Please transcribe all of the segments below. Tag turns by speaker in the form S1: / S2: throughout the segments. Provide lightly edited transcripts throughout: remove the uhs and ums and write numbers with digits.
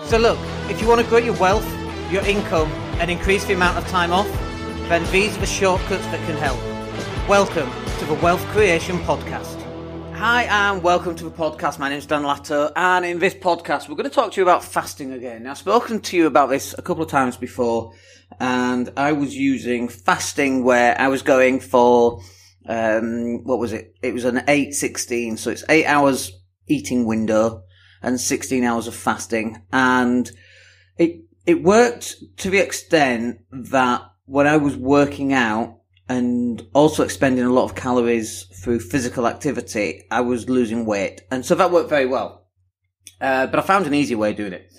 S1: So look, if you want to grow your wealth, your income, and increase the amount of time off, then these are the shortcuts that can help. Welcome to the Wealth Creation Podcast. Hi and welcome to the podcast. My name is Dan Latto, and in this podcast we're going to talk to you about fasting again. Now, I've spoken to you about this a couple of times before, and I was using fasting where I was going for, what was it? It was an 8-16, so it's 8 hours eating window and 16 hours of fasting, and it worked to the extent that when I was working out and also expending a lot of calories through physical activity, I was losing weight. And so that worked very well. But I found an easy way of doing it.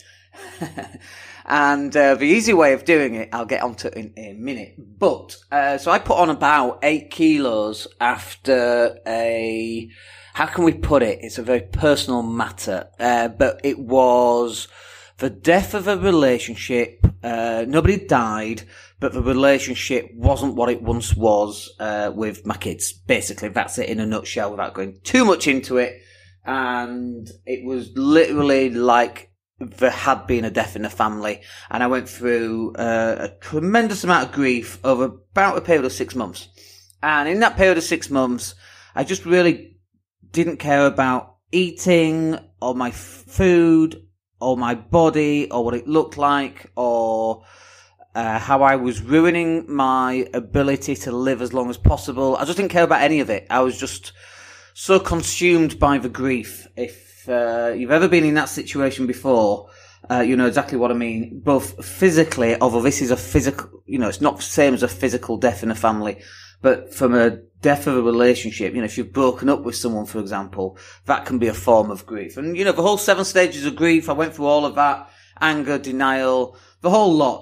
S1: And the easy way of doing it, I'll get onto in a minute. But, so I put on about 8 kilos after how can we put it? It's a very personal matter. But it was the death of a relationship. Nobody died, but the relationship wasn't what it once was with my kids. Basically, that's it in a nutshell without going too much into it. And it was literally like there had been a death in the family. And I went through a tremendous amount of grief over about a period of 6 months. And in that period of 6 months, I just really didn't care about eating or my food or my body or what it looked like or how I was ruining my ability to live as long as possible. I just didn't care about any of it. I was just so consumed by the grief. If you've ever been in that situation before, you know exactly what I mean. Both physically, although this is a physical, it's not the same as a physical death in a family, but from a death of a relationship, if you've broken up with someone, for example, that can be a form of grief. And, the whole 7 stages of grief, I went through all of that. Anger, denial, the whole lot,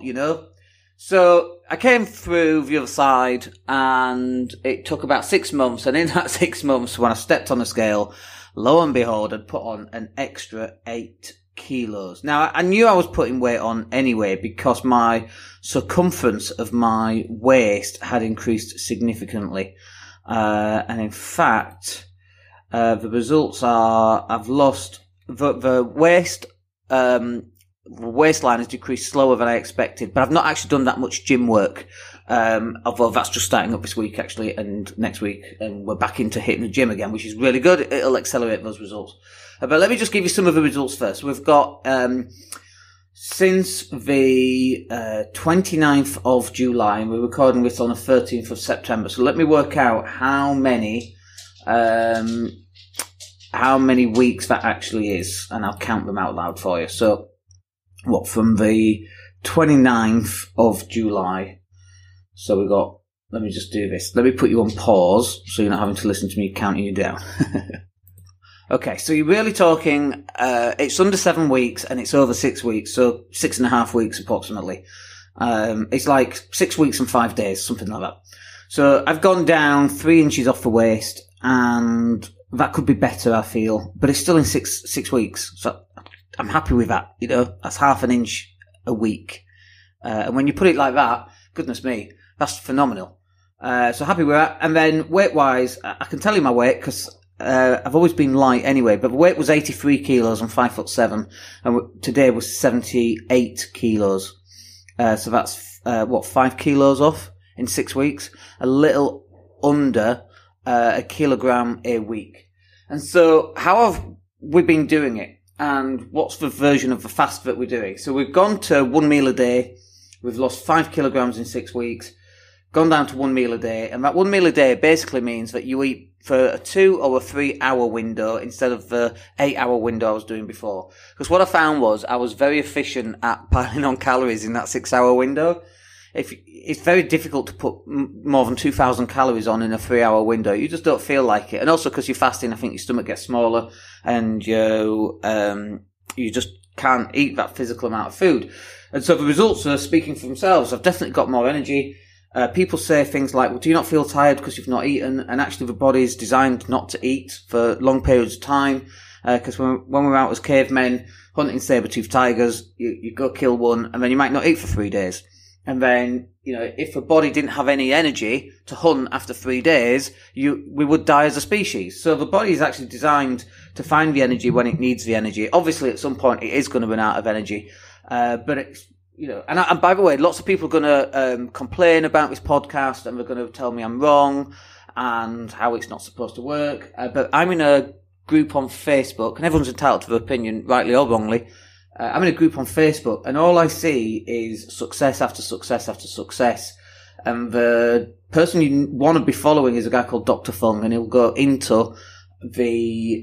S1: So I came through the other side, and it took about 6 months. And in that 6 months, when I stepped on the scale, lo and behold, I'd put on an extra 8 kilos. Now, I knew I was putting weight on anyway because my circumference of my waist had increased significantly. And in fact, the results are I've lost the waist, the waistline has decreased slower than I expected, but I've not actually done that much gym work. Although that's just starting up this week actually, and next week, and we're back into hitting the gym again, which is really good. It'll accelerate those results. But let me just give you some of the results first. We've got, since the 29th of July, and we're recording this on the 13th of September. So let me work out how many weeks that actually is, and I'll count them out loud for you. So, from the 29th of July. So we got, let me just do this. Let me put you on pause so you're not having to listen to me counting you down. Okay, so you're really talking, it's under 7 weeks and it's over 6 weeks, so 6.5 weeks approximately. It's like 6 weeks and 5 days, something like that. So I've gone down 3 inches off the waist, and that could be better, I feel, but it's still in six weeks, so I'm happy with that, that's half an inch a week. And when you put it like that, goodness me, that's phenomenal. So happy with that. And then weight-wise, I can tell you my weight because I've always been light anyway, but the weight was 83 kilos. I'm 5'7", and today was 78 kilos. So that's, 5 kilos off in 6 weeks? A little under, a kilogram a week. And so how have we been doing it? And what's the version of the fast that we're doing? So we've gone to 1 meal a day. We've lost 5 kilograms in 6 weeks, gone down to 1 meal a day. And that 1 meal a day basically means that you eat for a 2 or a 3 hour window instead of the 8 hour window I was doing before. Because what I found was I was very efficient at piling on calories in that 6 hour window. It's very difficult to put more than 2,000 calories on in a 3 hour window. You just don't feel like it. And also because you're fasting, I think your stomach gets smaller and you just can't eat that physical amount of food. And so the results are speaking for themselves. I've definitely got more energy. People say things like, well, do you not feel tired because you've not eaten? And actually the body is designed not to eat for long periods of time. Because when we're out as cavemen hunting saber-toothed tigers, you go kill one and then you might not eat for 3 days. And then, if a body didn't have any energy to hunt after 3 days, we would die as a species. So the body is actually designed to find the energy when it needs the energy. Obviously, at some point, it is going to run out of energy. But it's, and by the way, lots of people are going to complain about this podcast, and they're going to tell me I'm wrong and how it's not supposed to work. But I'm in a group on Facebook, and everyone's entitled to their opinion, rightly or wrongly. I'm in a group on Facebook, and all I see is success after success after success. And the person you want to be following is a guy called Dr. Fung, and he'll go into the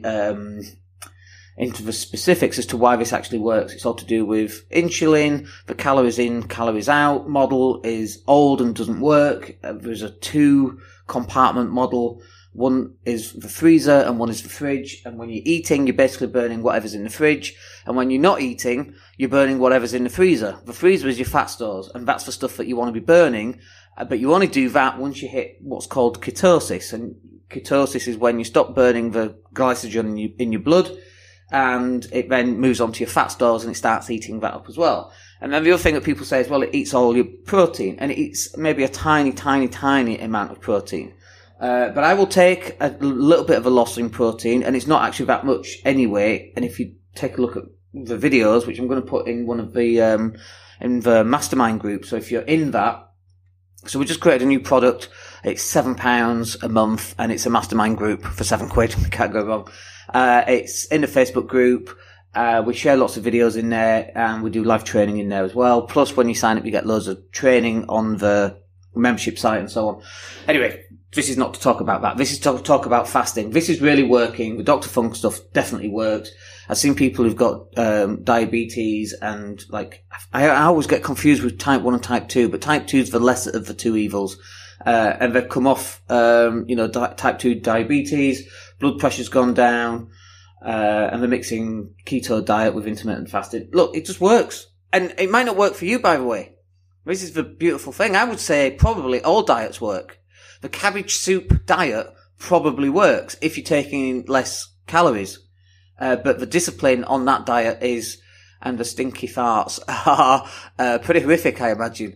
S1: specifics as to why this actually works. It's all to do with insulin. The calories in, calories out model is old and doesn't work. There's a 2-compartment model. One is the freezer and one is the fridge. And when you're eating, you're basically burning whatever's in the fridge. And when you're not eating, you're burning whatever's in the freezer. The freezer is your fat stores, and that's the stuff that you want to be burning. But you only do that once you hit what's called ketosis. And ketosis is when you stop burning the glycogen in your blood, and it then moves on to your fat stores and it starts eating that up as well. And then the other thing that people say is, well, it eats all your protein, and it eats maybe a tiny, tiny, tiny amount of protein. But I will take a little bit of a loss in protein, and it's not actually that much anyway. And if you take a look at the videos, which I'm going to put in one of the, in the mastermind group. So if you're in that, so we just created a new product. It's £7 a month, and it's a mastermind group for £7. Can't go wrong. It's in the Facebook group. We share lots of videos in there, and we do live training in there as well. Plus, when you sign up, you get loads of training on the membership site and so on. Anyway, this is not to talk about that. This is to talk about fasting. This is really working. The Dr. Funk stuff definitely works. I've seen people who've got diabetes, and I always get confused with type 1 and type 2, but type 2 is the lesser of the two evils. And they've come off, type 2 diabetes, blood pressure's gone down, and they're mixing keto diet with intermittent fasting. Look, it just works. And it might not work for you, by the way. This is the beautiful thing. I would say probably all diets work. The cabbage soup diet probably works if you're taking less calories. But the discipline on that diet and the stinky farts are pretty horrific, I imagine.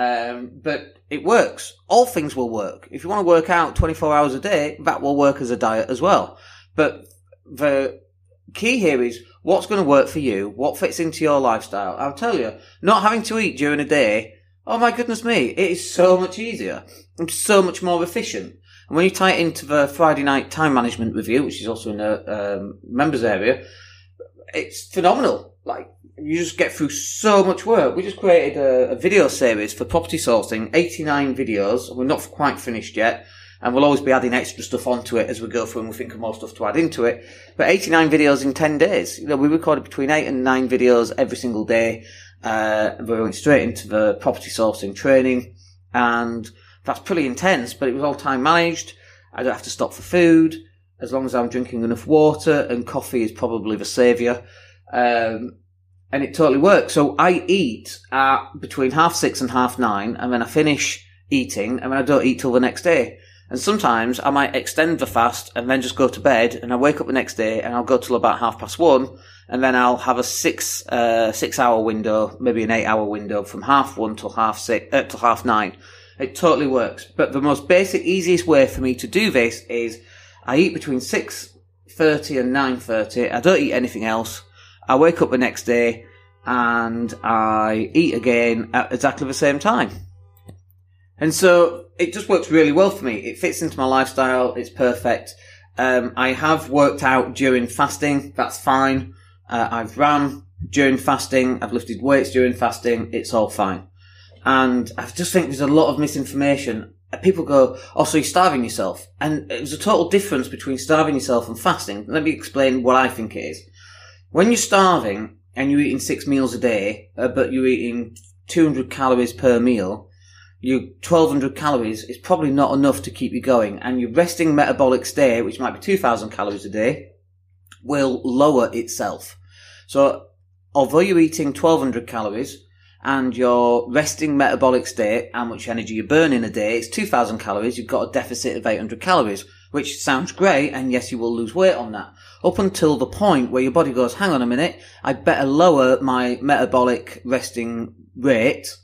S1: But it works. All things will work. If you want to work out 24 hours a day, that will work as a diet as well. But the key here is what's going to work for you, what fits into your lifestyle. I'll tell you, not having to eat during a day, oh my goodness me, it is so much easier and so much more efficient. And when you tie it into the Friday night time management review, which is also in the members area, it's phenomenal. You just get through so much work. We just created a video series for property sourcing, 89 videos. We're not quite finished yet, and we'll always be adding extra stuff onto it as we go through, and we think of more stuff to add into it. But 89 videos in 10 days. We recorded between 8 and 9 videos every single day. We went straight into the property sourcing training, and that's pretty intense, but it was all time managed. I don't have to stop for food, as long as I'm drinking enough water, and coffee is probably the saviour. And it totally works. So I eat at between 6:30 and 9:30, and then I finish eating, and then I don't eat till the next day. And sometimes I might extend the fast and then just go to bed, and I wake up the next day and I'll go till about 1:30, and then I'll have a 6 hour window, maybe an 8 hour window from 1:30 till 9:30. It totally works. But the most basic, easiest way for me to do this is I eat between 6:30 and 9:30. I don't eat anything else. I wake up the next day and I eat again at exactly the same time. And so it just works really well for me. It fits into my lifestyle. It's perfect. I have worked out during fasting. That's fine. I've ran during fasting. I've lifted weights during fasting. It's all fine. And I just think there's a lot of misinformation. People go, oh, so you're starving yourself. And there's a total difference between starving yourself and fasting. Let me explain what I think it is. When you're starving and you're eating 6 meals a day, but you're eating 200 calories per meal, your 1,200 calories is probably not enough to keep you going. And your resting metabolic state, which might be 2,000 calories a day, will lower itself. So although you're eating 1,200 calories and your resting metabolic state, how much energy you burn in a day, is 2,000 calories, you've got a deficit of 800 calories, which sounds great, and yes, you will lose weight on that. Up until the point where your body goes, hang on a minute, I better lower my metabolic resting rate,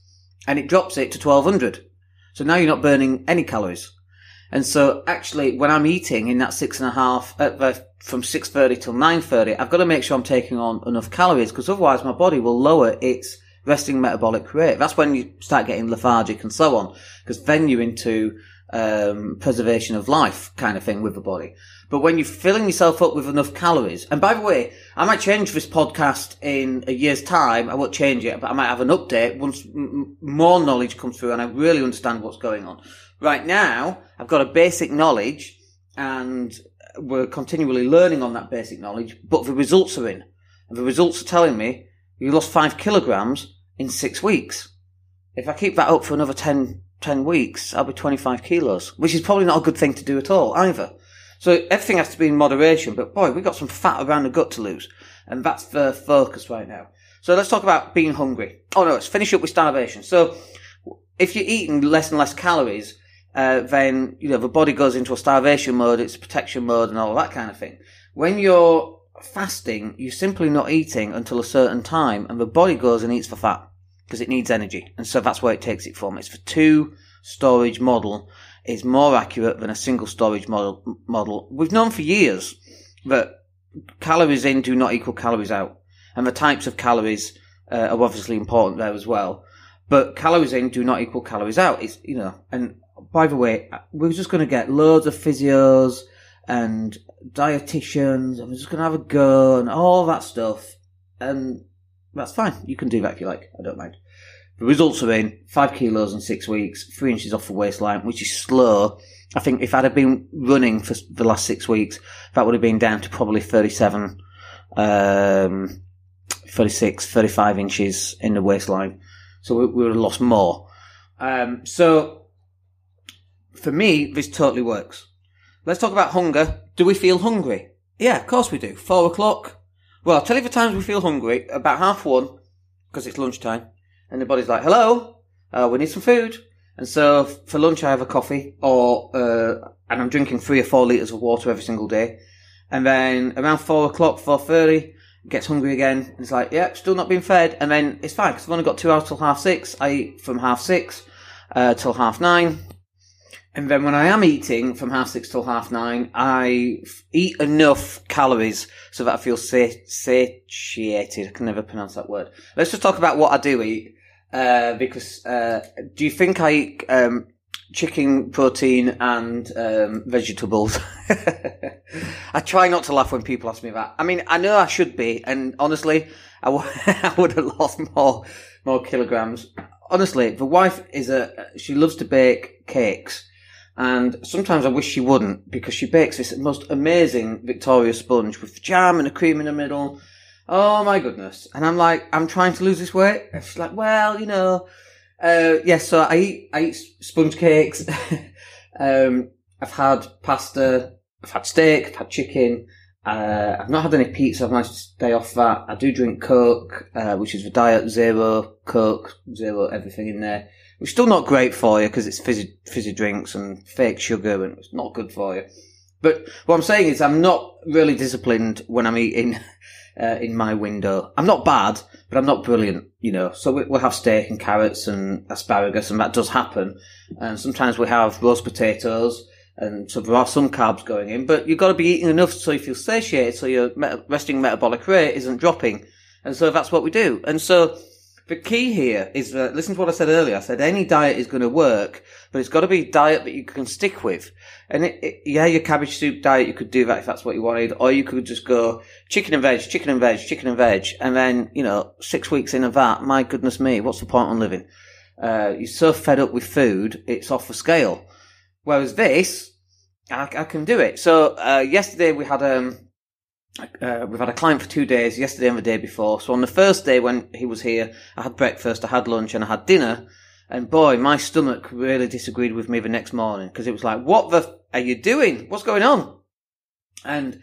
S1: and it drops it to 1200. So now you're not burning any calories. And so actually, when I'm eating in that 6.5, from 6:30 till 9:30, I've got to make sure I'm taking on enough calories, because otherwise my body will lower its resting metabolic rate. That's when you start getting lethargic and so on, because then you're into preservation of life kind of thing with the body. But when you're filling yourself up with enough calories, and by the way, I might change this podcast in a year's time. I won't change it, but I might have an update once more knowledge comes through and I really understand what's going on. Right now, I've got a basic knowledge, and we're continually learning on that basic knowledge, but the results are in. And the results are telling me you lost 5 kilograms in 6 weeks. If I keep that up for another 10 weeks, I'll be 25 kilos, which is probably not a good thing to do at all, either. So everything has to be in moderation, but boy, we've got some fat around the gut to lose. And that's the focus right now. So let's talk about being hungry. Oh no, let's finish up with starvation. So if you're eating less and less calories, then, the body goes into a starvation mode, it's a protection mode and all that kind of thing. When you're fasting, you're simply not eating until a certain time, and the body goes and eats for fat, because it needs energy. And so that's where it takes it from. It's the 2-storage model is more accurate than a single storage model. We've known for years that calories in do not equal calories out. And the types of calories are obviously important there as well. But calories in do not equal calories out. It's, and by the way, we're just going to get loads of physios and dietitians, and we're just going to have a go and all that stuff. And that's fine. You can do that if you like. I don't mind. The results are in. 5 kilos in 6 weeks, 3 inches off the waistline, which is slow. I think if I'd have been running for the last 6 weeks, that would have been down to probably 37, 36, 35 inches in the waistline. So we would have lost more. So for me, this totally works. Let's talk about hunger. Do we feel hungry? Yeah, of course we do. 4 o'clock. Well, I'll tell you the times we feel hungry. About 1:30, because it's lunchtime. And the body's like, hello, we need some food. And so for lunch I have a coffee, and I'm drinking 3 or 4 litres of water every single day. And then around 4 o'clock, 4:30, gets hungry again. And it's like, yeah, still not being fed. And then it's fine, because I've only got 2 hours till 6:30. I eat from 6:30 till 9:30. And then when I am eating from 6:30 till 9:30, I eat enough calories so that I feel satiated. I can never pronounce that word. Let's just talk about what I do eat. Because do you think I eat chicken, protein and vegetables? I try not to laugh when people ask me that. I mean, I know I should be, and honestly, I would have lost more kilograms. Honestly, the wife she loves to bake cakes. And sometimes I wish she wouldn't, because she bakes this most amazing Victoria sponge with jam and a cream in the middle. Oh my goodness. And I'm like, I'm trying to lose this weight. And she's like, well, so I eat sponge cakes. I've had pasta, I've had steak, I've had chicken. I've not had any pizza. I've managed to stay off that. I do drink Coke, which is the diet, zero Coke, zero everything in there. Which is still not great for you, because it's fizzy drinks and fake sugar, and it's not good for you. But what I'm saying is I'm not really disciplined when I'm eating in my window. I'm not bad, but I'm not brilliant, So we'll have steak and carrots and asparagus, and that does happen. And sometimes we have roast potatoes, and so there are some carbs going in. But you've got to be eating enough so you feel satiated, so your resting metabolic rate isn't dropping. And so that's what we do. And so the key here is that, listen to what I said earlier. I said any diet is going to work, but it's got to be a diet that you can stick with. And your cabbage soup diet, you could do that if that's what you wanted, or you could just go chicken and veg, chicken and veg, chicken and veg, and then, 6 weeks in of that, my goodness me, what's the point on living? You're so fed up with food, it's off the scale. Whereas this, I can do it. So, yesterday we've had a client for 2 days, yesterday and the day before. So on the first day when he was here, I had breakfast, I had lunch, and I had dinner. And boy, my stomach really disagreed with me the next morning, because it was like, what the are you doing? What's going on? And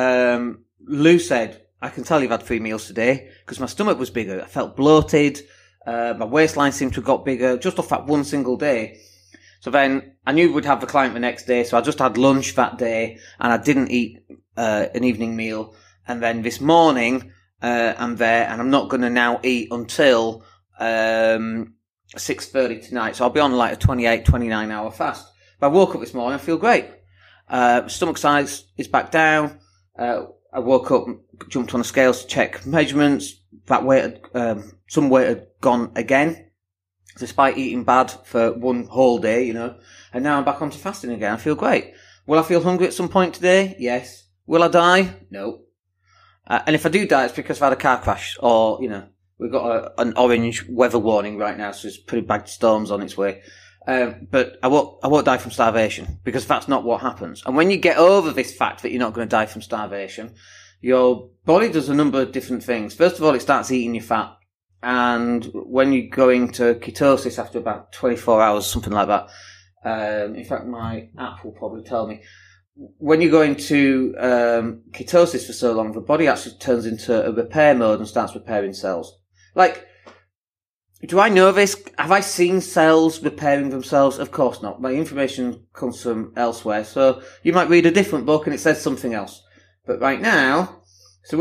S1: Lou said, I can tell you've had 3 meals today, because my stomach was bigger. I felt bloated. My waistline seemed to have got bigger just off that one single day. So then I knew we'd have the client the next day, so I just had lunch that day, and I didn't eat an evening meal. And then this morning, I'm there, and I'm not going to now eat until 6:30 tonight. So I'll be on like a 28, 29 hour fast. But I woke up this morning, I feel great. Stomach size is back down. I woke up, jumped on the scales to check measurements. That weight some weight had gone again, despite eating bad for one whole day, and now I'm back onto fasting again. I feel great. Will I feel hungry at some point today? Yes. Will I die? No. And if I do die, it's because I've had a car crash, or, we've got an orange weather warning right now, so there's pretty bad storms on its way. But I won't die from starvation, because that's not what happens. And when you get over this fact that you're not going to die from starvation, your body does a number of different things. First of all, it starts eating your fat. And when you go into ketosis after about 24 hours, something like that, in fact, my app will probably tell me, when you go into ketosis for so long, the body actually turns into a repair mode and starts repairing cells. Like, do I know this? Have I seen cells repairing themselves? Of course not. My information comes from elsewhere. So you might read a different book and it says something else. But right now, so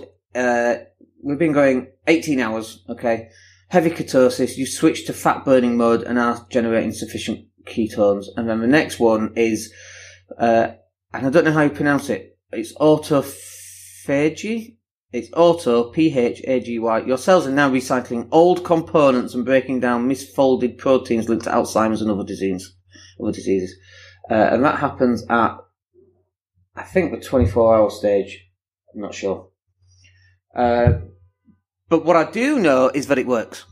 S1: we've been going 18 hours, okay? Heavy ketosis, you switch to fat burning mode and are generating sufficient ketones. And then the next one is, and I don't know how you pronounce it. It's autophagy. It's auto, P-H-A-G-Y. Your cells are now recycling old components and breaking down misfolded proteins linked to Alzheimer's and other diseases. And that happens at, I think, the 24-hour stage. I'm not sure. But what I do know is that it works.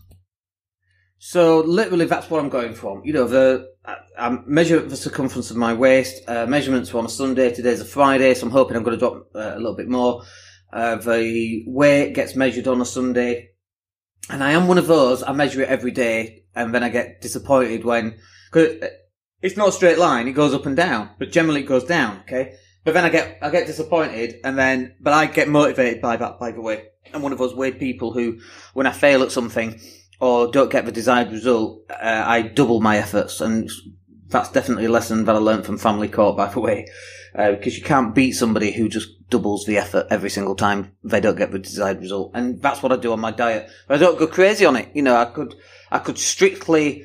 S1: So literally that's what I'm going from. I measure the circumference of my waist. Measurements were on a Sunday. Today's a Friday, so I'm hoping I'm going to drop a little bit more. The weight gets measured on a Sunday. And I am one of those. I measure it every day, and then I get disappointed cause it's not a straight line. It goes up and down, but generally it goes down. Okay. But then I get disappointed, but I get motivated by that, by the way. I'm one of those weird people who, when I fail at something or don't get the desired result, I double my efforts. And that's definitely a lesson that I learned from Family Court, by the way. Because you can't beat somebody who just doubles the effort every single time they don't get the desired result. And that's what I do on my diet. But I don't go crazy on it. I could strictly,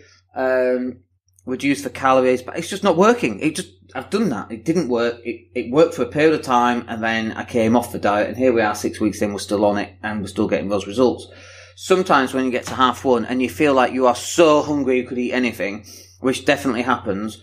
S1: reduce the calories, but it's just not working. I've done that. It didn't work. It worked for a period of time, and then I came off the diet, and here we are 6 weeks in, we're still on it, and we're still getting those results. Sometimes when you get to half one, and you feel like you are so hungry you could eat anything, which definitely happens,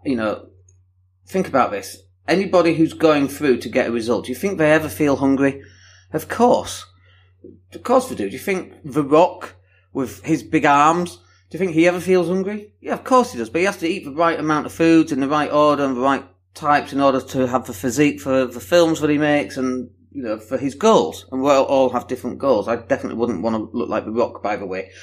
S1: think about this. Anybody who's going through to get a result, do you think they ever feel hungry? Of course. Of course they do. Do you think The Rock, with his big arms, do you think he ever feels hungry? Yeah, of course he does, but he has to eat the right amount of foods in the right order and the right types in order to have the physique for the films that he makes and, for his goals. And we all have different goals. I definitely wouldn't want to look like The Rock, by the way.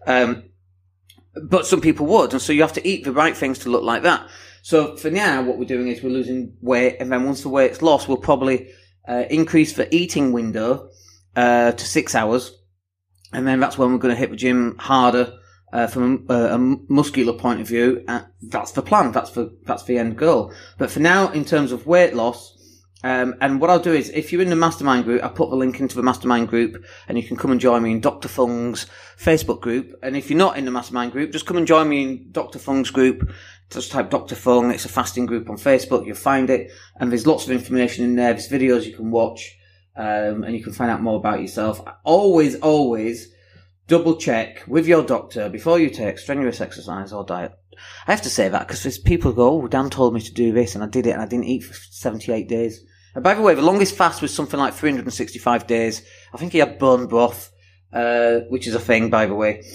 S1: But some people would, and so you have to eat the right things to look like that. So for now, what we're doing is we're losing weight, and then once the weight's lost, we'll probably increase the eating window to 6 hours, and then that's when we're going to hit the gym harder. From a muscular point of view, that's the plan. That's the end goal. But for now, in terms of weight loss, and what I'll do is, if you're in the mastermind group, I'll put the link into the mastermind group, and you can come and join me in Dr. Fung's Facebook group. And if you're not in the mastermind group, just come and join me in Dr. Fung's group. Just type Dr. Fung. It's a fasting group on Facebook. You'll find it, and there's lots of information in there. There's videos you can watch, and you can find out more about yourself. Always double check with your doctor before you take strenuous exercise or diet. I have to say that because there's people who go, Dan told me to do this and I did it and I didn't eat for 78 days. And by the way, the longest fast was something like 365 days. I think he had bone broth, which is a thing, by the way.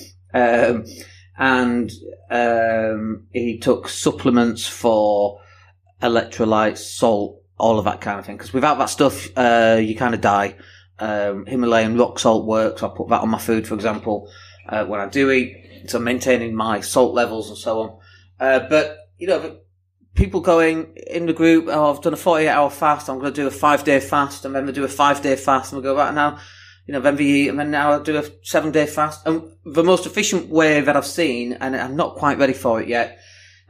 S1: And he took supplements for electrolytes, salt, all of that kind of thing. Because without that stuff, you kind of die. Himalayan rock salt works. I put that on my food, for example, when I do eat, so maintaining my salt levels and so on. But people going in the group, I've done a 48-hour fast, I'm going to do a 5-day fast, and then they do a 5-day fast, and we go, right now, then they eat, and then now I'll do a 7-day fast. And the most efficient way that I've seen, and I'm not quite ready for it yet,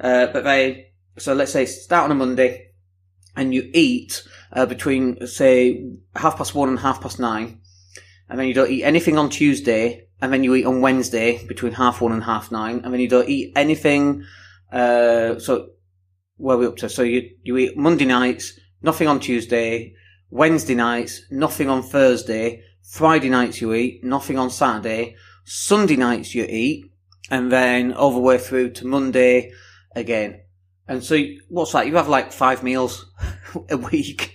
S1: so let's say start on a Monday, and you eat between, say, 1:30 and 9:30, and then you don't eat anything on Tuesday, and then you eat on Wednesday between 1:30 and 9:30, and then you don't eat anything. So where are we up to? So you eat Monday nights, nothing on Tuesday, Wednesday nights, nothing on Thursday, Friday nights you eat, nothing on Saturday, Sunday nights you eat, and then all the way through to Monday again. And so what's that? You have like 5 meals a week.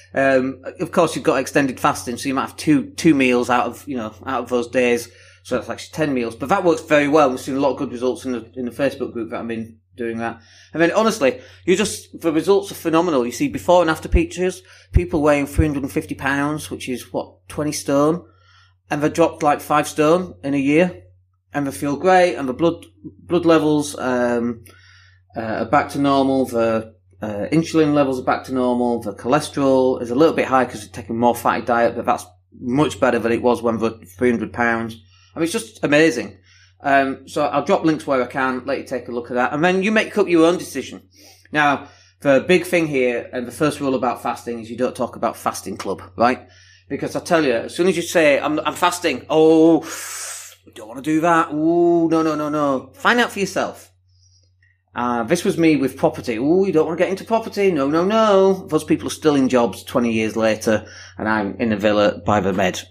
S1: Of course you've got extended fasting, so you might have two meals out of those days. So that's actually 10 meals. But that works very well. We've seen a lot of good results in the Facebook group that I've been doing that. And then honestly, the results are phenomenal. You see before and after pictures, people weighing 350 pounds, which is 20 stone. And they dropped like 5 stone in a year. And they feel great. And the blood levels, are back to normal. The insulin levels are back to normal. The cholesterol is a little bit high because they're taking more fatty diet, but that's much better than it was when they're 300 pounds. I mean, it's just amazing. So I'll drop links where I can, let you take a look at that, and then you make up your own decision. Now, the big thing here, and the first rule about fasting is you don't talk about fasting club, right? Because I tell you, as soon as you say, I'm fasting, oh, we don't want to do that. Ooh, no. Find out for yourself. This was me with property. Ooh, you don't want to get into property. No. Those people are still in jobs 20 years later, and I'm in a villa by the Med,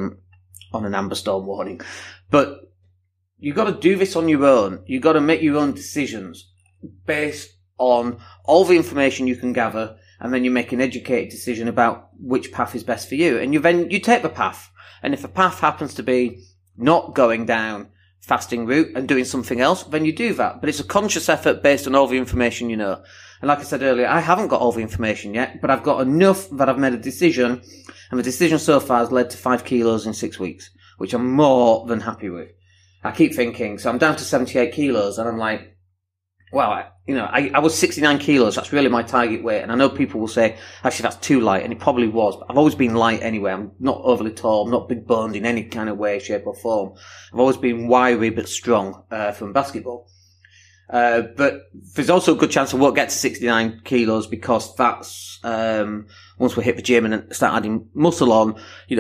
S1: on an amber storm warning. But you've got to do this on your own. You've got to make your own decisions based on all the information you can gather, and then you make an educated decision about which path is best for you. And you take the path. And if the path happens to be not going down fasting route and doing something else, then you do that. But it's a conscious effort based on all the information you know. And like I said earlier, I haven't got all the information yet, but I've got enough that I've made a decision, and the decision so far has led to 5 kilos in 6 weeks, which I'm more than happy with. I keep thinking, so I'm down to 78 kilos, and I'm like, wow, I was 69 kilos, that's really my target weight, and I know people will say, actually that's too light, and it probably was, but I've always been light anyway. I'm not overly tall, I'm not big boned in any kind of way, shape or form. I've always been wiry but strong, from basketball. But there's also a good chance I won't get to 69 kilos because that's, once we hit the gym and start adding muscle on,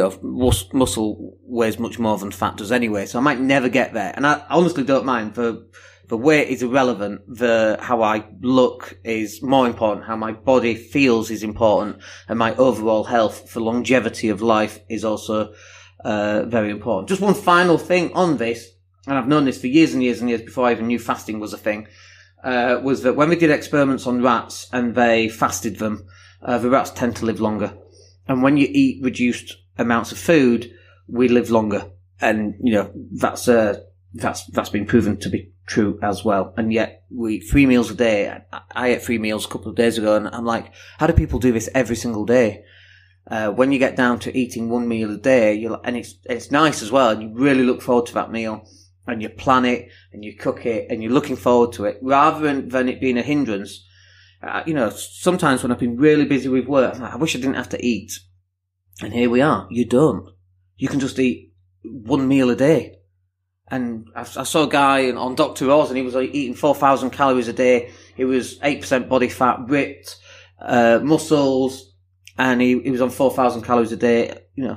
S1: muscle weighs much more than fat does anyway. So I might never get there. And I honestly don't mind. The weight is irrelevant. How I look is more important. How my body feels is important. And my overall health for longevity of life is also, very important. Just one final thing on this. And I've known this for years and years and years before I even knew fasting was a thing, was that when we did experiments on rats and they fasted them, the rats tend to live longer. And when you eat reduced amounts of food, we live longer. And, that's been proven to be true as well. And yet we eat 3 meals a day. I ate 3 meals a couple of days ago, and I'm like, how do people do this every single day? When you get down to eating 1 meal a day, and it's nice as well, and you really look forward to that meal. And you plan it, and you cook it, and you're looking forward to it, rather than it being a hindrance. Sometimes when I've been really busy with work, I'm like, I wish I didn't have to eat. And here we are. You don't. You can just eat 1 meal a day. And I saw a guy on Dr. Oz, and he was eating 4,000 calories a day. He was 8% body fat, ripped, muscles, and he was on 4,000 calories a day,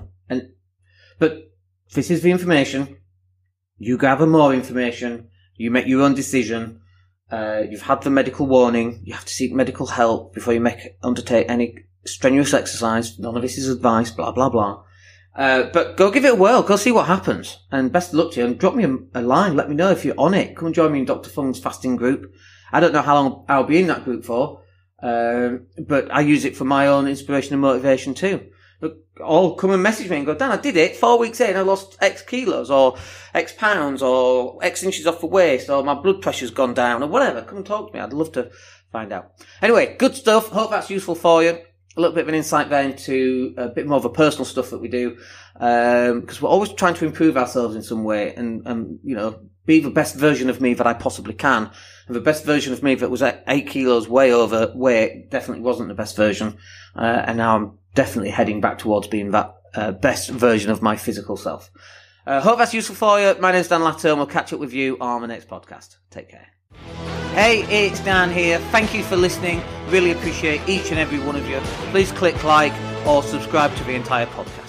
S1: but this is the information. You gather more information, you make your own decision, you've had the medical warning, you have to seek medical help before you undertake any strenuous exercise. None of this is advice, blah, blah, blah. But go give it a whirl, go see what happens. And best of luck to you, and drop me a line, let me know if you're on it. Come and join me in Dr. Fung's fasting group. I don't know how long I'll be in that group for, but I use it for my own inspiration and motivation too. Or come and message me and go, Dan, I did it 4 weeks in, I lost X kilos or X pounds or X inches off the waist, or my blood pressure's gone down, or whatever. Come and talk to me. I'd love to find out. Anyway, good stuff. Hope that's useful for you. A little bit of an insight there into a bit more of a personal stuff that we do, because we're always trying to improve ourselves in some way and be the best version of me that I possibly can. And the best version of me that was at 8 kilos way overweight definitely wasn't the best version. And now I'm definitely heading back towards being that best version of my physical self. Hope that's useful for you. My name's Dan Latto, and we'll catch up with you on the next podcast. Take care. Hey, it's Dan here. Thank you for listening. Really appreciate each and every one of you. Please click like or subscribe to the entire podcast.